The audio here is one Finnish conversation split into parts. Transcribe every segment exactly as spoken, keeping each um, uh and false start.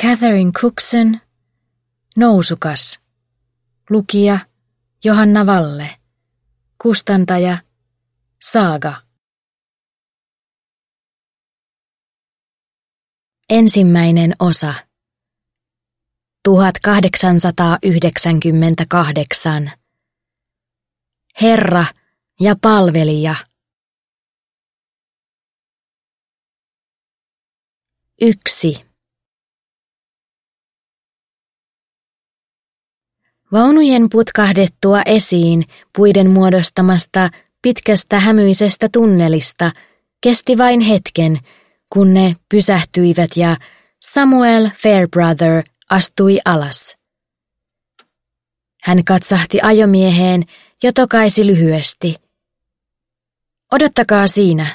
Catherine Cookson, Nousukas. Lukija Johanna Valle. Kustantaja Saaga. Ensimmäinen osa. tuhatkahdeksansataayhdeksänkymmentäkahdeksan. Herra ja palvelija. Yksi. Vaunujen putkahdettua esiin puiden muodostamasta pitkästä hämyisestä tunnelista kesti vain hetken, kun ne pysähtyivät ja Samuel Fairbrother astui alas. Hän katsahti ajomieheen ja tokaisi lyhyesti. Odottakaa siinä.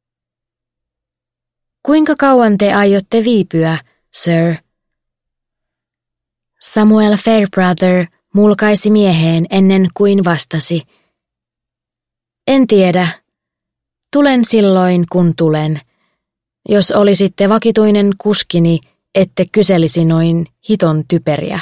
Kuinka kauan te aiotte viipyä, sir? Samuel Fairbrother mulkaisi mieheen ennen kuin vastasi. En tiedä. Tulen silloin, kun tulen. Jos olisitte vakituinen kuskini, ette kyselisi noin hiton typeriä.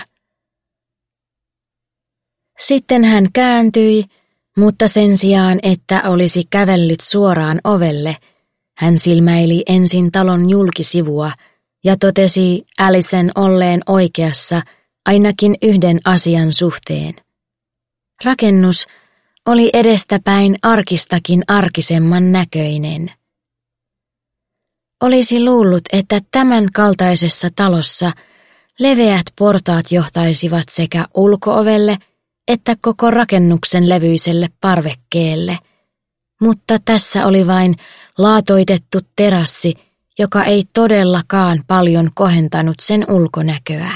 Sitten hän kääntyi, mutta sen sijaan, että olisi kävellyt suoraan ovelle, hän silmäili ensin talon julkisivua ja totesi Alicen olleen oikeassa ainakin yhden asian suhteen. Rakennus oli edestäpäin arkistakin arkisemman näköinen. Olisi luullut, että tämän kaltaisessa talossa leveät portaat johtaisivat sekä ulko-ovelle että koko rakennuksen levyiselle parvekkeelle, mutta tässä oli vain laatoitettu terassi, joka ei todellakaan paljon kohentanut sen ulkonäköä.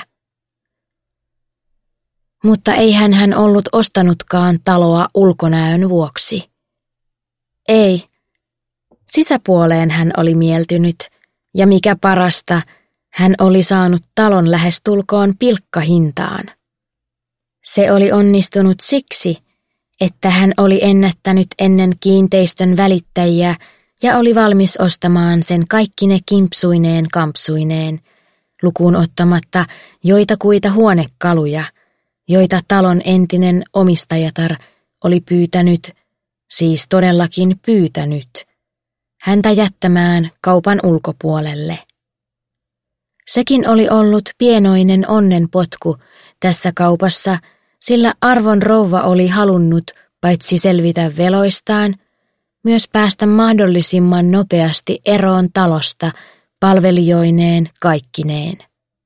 Mutta eihän hän ollut ostanutkaan taloa ulkonäön vuoksi. Ei. Sisäpuoleen hän oli mieltynyt, ja mikä parasta, hän oli saanut talon lähestulkoon pilkkahintaan. Se oli onnistunut siksi, että hän oli ennättänyt ennen kiinteistön välittäjiä ja oli valmis ostamaan sen kaikkine kimpsuineen kampsuineen, lukuun ottamatta joitakuita huonekaluja, joita talon entinen omistajatar oli pyytänyt, siis todellakin pyytänyt, häntä jättämään kaupan ulkopuolelle. Sekin oli ollut pienoinen onnenpotku tässä kaupassa, sillä arvon rouva oli halunnut paitsi selvitä veloistaan, myös päästä mahdollisimman nopeasti eroon talosta palvelijoineen kaikkineen.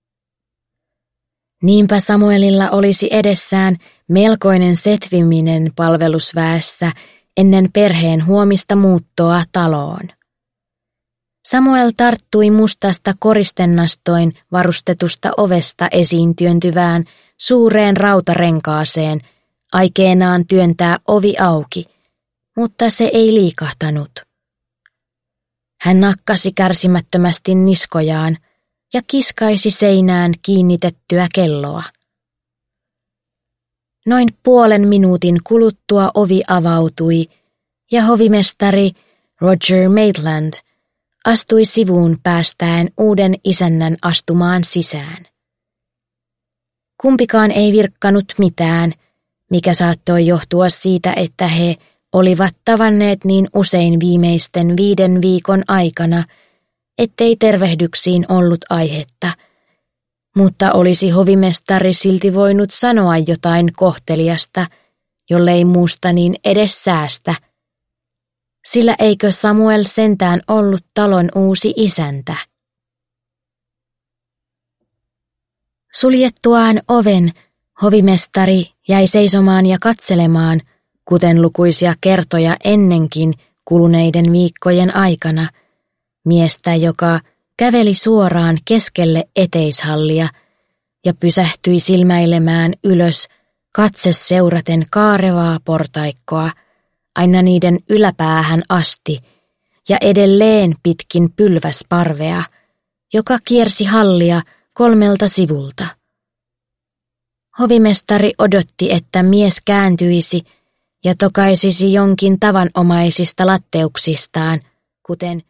Niinpä Samuelilla olisi edessään melkoinen setviminen palvelusväessä ennen perheen huomista muuttoa taloon. Samuel tarttui mustasta koristennastoin varustetusta ovesta esiin työntyvään suureen rautarenkaaseen, aikeenaan työntää ovi auki, mutta se ei liikahtanut. Hän nakkasi kärsimättömästi niskojaan ja kiskaisi seinään kiinnitettyä kelloa. Noin puolen minuutin kuluttua ovi avautui ja hovimestari Roger Maitland astui sivuun päästäen uuden isännän astumaan sisään. Kumpikaan ei virkkanut mitään, mikä saattoi johtua siitä, että he olivat tavanneet niin usein viimeisten viiden viikon aikana, ettei tervehdyksiin ollut aihetta, mutta olisi hovimestari silti voinut sanoa jotain kohteliasta, jollei muusta niin edes säästä, sillä eikö Samuel sentään ollut talon uusi isäntä. Suljettuaan oven, hovimestari jäi seisomaan ja katselemaan, kuten lukuisia kertoja ennenkin kuluneiden viikkojen aikana, miestä, joka käveli suoraan keskelle eteishallia ja pysähtyi silmäilemään ylös katse seuraten kaarevaa portaikkoa aina niiden yläpäähän asti ja edelleen pitkin pylväsparvea, joka kiersi hallia kolmelta sivulta. Hovimestari odotti, että mies kääntyisi ja tokaisisi jonkin tavanomaisista latteuksistaan, kuten